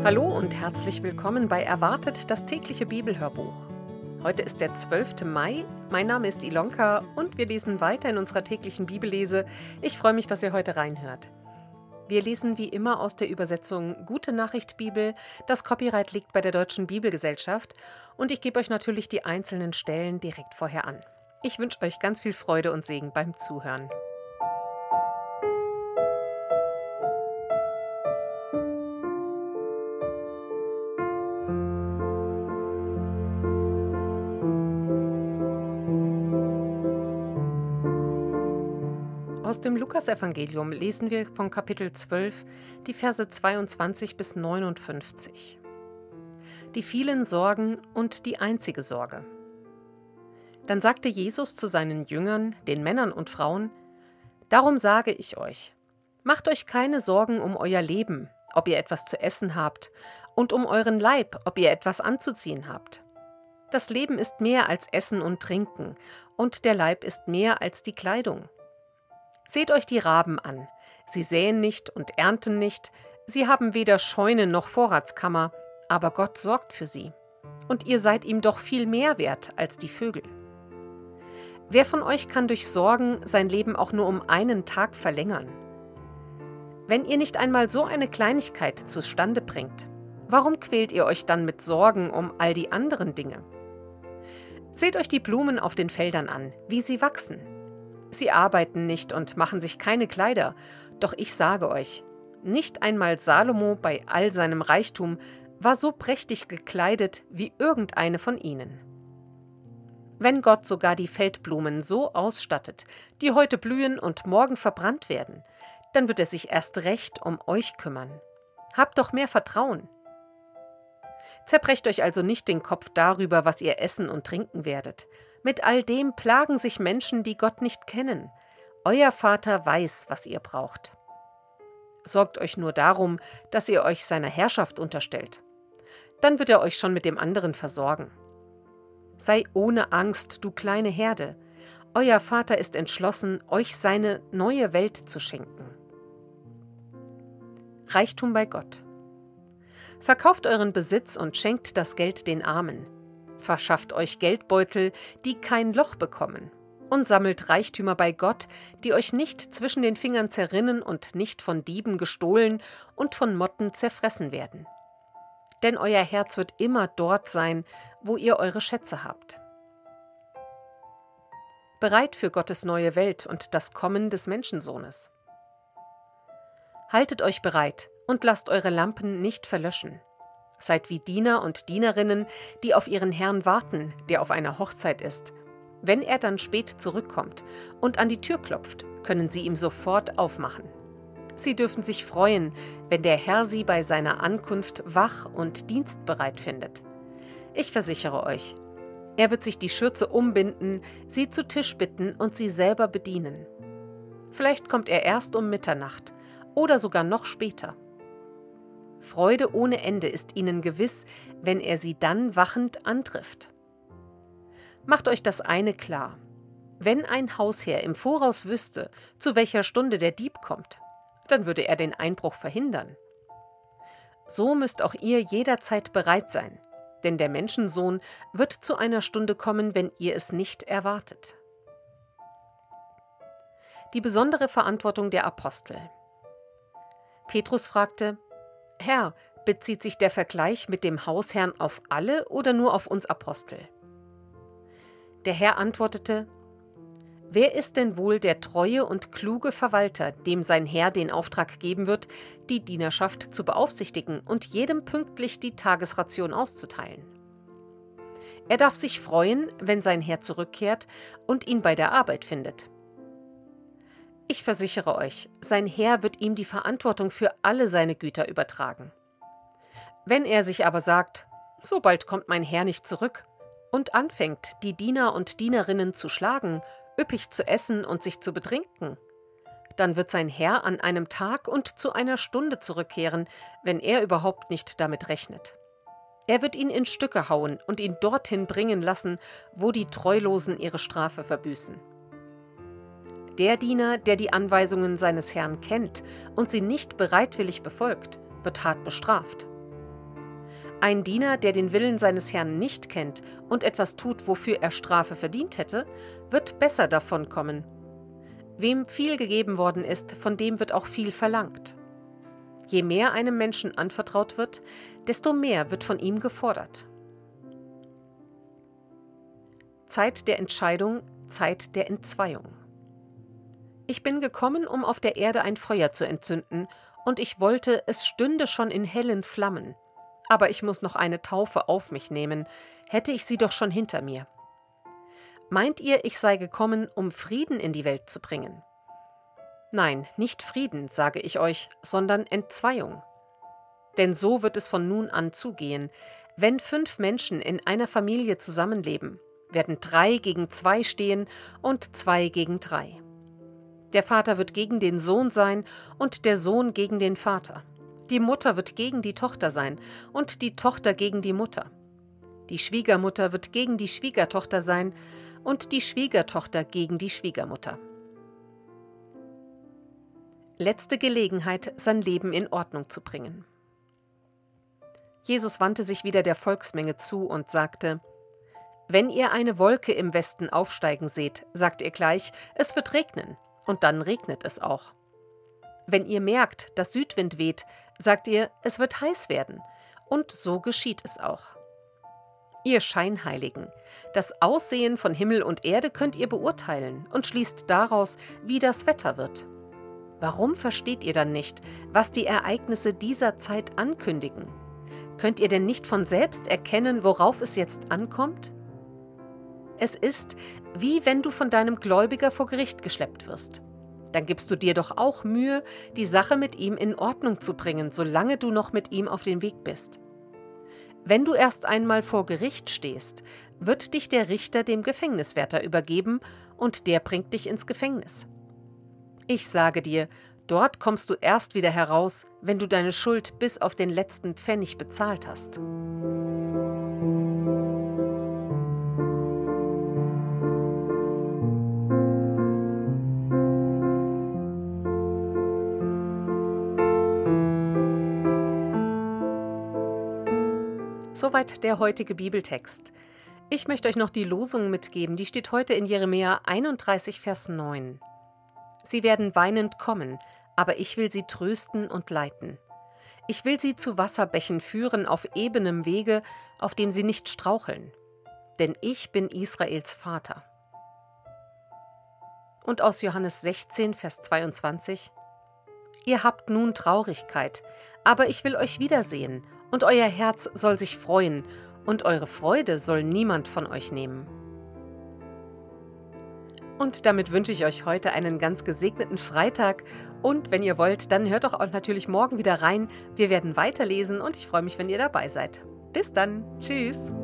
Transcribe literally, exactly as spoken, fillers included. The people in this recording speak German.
Hallo und herzlich willkommen bei Erwartet, das tägliche Bibelhörbuch. Heute ist der zwölfte Mai, mein Name ist Ilonka und wir lesen weiter in unserer täglichen Bibellese. Ich freue mich, dass ihr heute reinhört. Wir lesen wie immer aus der Übersetzung Gute Nachricht Bibel. Das Copyright liegt bei der Deutschen Bibelgesellschaft und ich gebe euch natürlich die einzelnen Stellen direkt vorher an. Ich wünsche euch ganz viel Freude und Segen beim Zuhören. Aus dem Lukasevangelium lesen wir von Kapitel zwölf die Verse zweiundzwanzig bis neunundfünfzig. Die vielen Sorgen und die einzige Sorge. Dann sagte Jesus zu seinen Jüngern, den Männern und Frauen: Darum sage ich euch, macht euch keine Sorgen um euer Leben, ob ihr etwas zu essen habt, und um euren Leib, ob ihr etwas anzuziehen habt. Das Leben ist mehr als Essen und Trinken, und der Leib ist mehr als die Kleidung. Seht euch die Raben an. Sie säen nicht und ernten nicht, sie haben weder Scheune noch Vorratskammer, aber Gott sorgt für sie. Und ihr seid ihm doch viel mehr wert als die Vögel. Wer von euch kann durch Sorgen sein Leben auch nur um einen Tag verlängern? Wenn ihr nicht einmal so eine Kleinigkeit zustande bringt, warum quält ihr euch dann mit Sorgen um all die anderen Dinge? Seht euch die Blumen auf den Feldern an, wie sie wachsen. Sie arbeiten nicht und machen sich keine Kleider, doch ich sage euch, nicht einmal Salomo bei all seinem Reichtum war so prächtig gekleidet wie irgendeine von ihnen. Wenn Gott sogar die Feldblumen so ausstattet, die heute blühen und morgen verbrannt werden, dann wird er sich erst recht um euch kümmern. Habt doch mehr Vertrauen. Zerbrecht euch also nicht den Kopf darüber, was ihr essen und trinken werdet. Mit all dem plagen sich Menschen, die Gott nicht kennen. Euer Vater weiß, was ihr braucht. Sorgt euch nur darum, dass ihr euch seiner Herrschaft unterstellt. Dann wird er euch schon mit dem anderen versorgen. Sei ohne Angst, du kleine Herde. Euer Vater ist entschlossen, euch seine neue Welt zu schenken. Reichtum bei Gott. Verkauft euren Besitz und schenkt das Geld den Armen. Verschafft euch Geldbeutel, die kein Loch bekommen, und sammelt Reichtümer bei Gott, die euch nicht zwischen den Fingern zerrinnen und nicht von Dieben gestohlen und von Motten zerfressen werden. Denn euer Herz wird immer dort sein, wo ihr eure Schätze habt. Bereit für Gottes neue Welt und das Kommen des Menschensohnes. Haltet euch bereit und lasst eure Lampen nicht verlöschen. Seid wie Diener und Dienerinnen, die auf ihren Herrn warten, der auf einer Hochzeit ist. Wenn er dann spät zurückkommt und an die Tür klopft, können sie ihm sofort aufmachen. Sie dürfen sich freuen, wenn der Herr sie bei seiner Ankunft wach und dienstbereit findet. Ich versichere euch, er wird sich die Schürze umbinden, sie zu Tisch bitten und sie selber bedienen. Vielleicht kommt er erst um Mitternacht oder sogar noch später. Freude ohne Ende ist ihnen gewiss, wenn er sie dann wachend antrifft. Macht euch das eine klar: Wenn ein Hausherr im Voraus wüsste, zu welcher Stunde der Dieb kommt, dann würde er den Einbruch verhindern. So müsst auch ihr jederzeit bereit sein, denn der Menschensohn wird zu einer Stunde kommen, wenn ihr es nicht erwartet. Die besondere Verantwortung der Apostel. Petrus fragte: Herr, bezieht sich der Vergleich mit dem Hausherrn auf alle oder nur auf uns Apostel? Der Herr antwortete: Wer ist denn wohl der treue und kluge Verwalter, dem sein Herr den Auftrag geben wird, die Dienerschaft zu beaufsichtigen und jedem pünktlich die Tagesration auszuteilen? Er darf sich freuen, wenn sein Herr zurückkehrt und ihn bei der Arbeit findet. Ich versichere euch, sein Herr wird ihm die Verantwortung für alle seine Güter übertragen. Wenn er sich aber sagt: So bald kommt mein Herr nicht zurück, und anfängt, die Diener und Dienerinnen zu schlagen, üppig zu essen und sich zu betrinken, dann wird sein Herr an einem Tag und zu einer Stunde zurückkehren, wenn er überhaupt nicht damit rechnet. Er wird ihn in Stücke hauen und ihn dorthin bringen lassen, wo die Treulosen ihre Strafe verbüßen. Der Diener, der die Anweisungen seines Herrn kennt und sie nicht bereitwillig befolgt, wird hart bestraft. Ein Diener, der den Willen seines Herrn nicht kennt und etwas tut, wofür er Strafe verdient hätte, wird besser davonkommen. Wem viel gegeben worden ist, von dem wird auch viel verlangt. Je mehr einem Menschen anvertraut wird, desto mehr wird von ihm gefordert. Zeit der Entscheidung, Zeit der Entzweiung. Ich bin gekommen, um auf der Erde ein Feuer zu entzünden, und ich wollte, es stünde schon in hellen Flammen. Aber ich muss noch eine Taufe auf mich nehmen, hätte ich sie doch schon hinter mir. Meint ihr, ich sei gekommen, um Frieden in die Welt zu bringen? Nein, nicht Frieden, sage ich euch, sondern Entzweiung. Denn so wird es von nun an zugehen. Wenn fünf Menschen in einer Familie zusammenleben, werden drei gegen zwei stehen und zwei gegen drei. Der Vater wird gegen den Sohn sein und der Sohn gegen den Vater. Die Mutter wird gegen die Tochter sein und die Tochter gegen die Mutter. Die Schwiegermutter wird gegen die Schwiegertochter sein und die Schwiegertochter gegen die Schwiegermutter. Letzte Gelegenheit, sein Leben in Ordnung zu bringen. Jesus wandte sich wieder der Volksmenge zu und sagte: Wenn ihr eine Wolke im Westen aufsteigen seht, sagt ihr gleich, es wird regnen, und dann regnet es auch. Wenn ihr merkt, dass Südwind weht, sagt ihr, es wird heiß werden, und so geschieht es auch. Ihr Scheinheiligen, das Aussehen von Himmel und Erde könnt ihr beurteilen und schließt daraus, wie das Wetter wird. Warum versteht ihr dann nicht, was die Ereignisse dieser Zeit ankündigen? Könnt ihr denn nicht von selbst erkennen, worauf es jetzt ankommt? Es ist, wie wenn du von deinem Gläubiger vor Gericht geschleppt wirst. Dann gibst du dir doch auch Mühe, die Sache mit ihm in Ordnung zu bringen, solange du noch mit ihm auf dem Weg bist. Wenn du erst einmal vor Gericht stehst, wird dich der Richter dem Gefängniswärter übergeben und der bringt dich ins Gefängnis. Ich sage dir, dort kommst du erst wieder heraus, wenn du deine Schuld bis auf den letzten Pfennig bezahlt hast. Soweit der heutige Bibeltext. Ich möchte euch noch die Losung mitgeben, die steht heute in Jeremia einunddreißig, Vers neun. Sie werden weinend kommen, aber ich will sie trösten und leiten. Ich will sie zu Wasserbächen führen auf ebenem Wege, auf dem sie nicht straucheln. Denn ich bin Israels Vater. Und aus Johannes sechzehn, Vers zweiundzwanzig. Ihr habt nun Traurigkeit, aber ich will euch wiedersehen, und euer Herz soll sich freuen, und eure Freude soll niemand von euch nehmen. Und damit wünsche ich euch heute einen ganz gesegneten Freitag. Und wenn ihr wollt, dann hört doch auch natürlich morgen wieder rein. Wir werden weiterlesen und ich freue mich, wenn ihr dabei seid. Bis dann. Tschüss.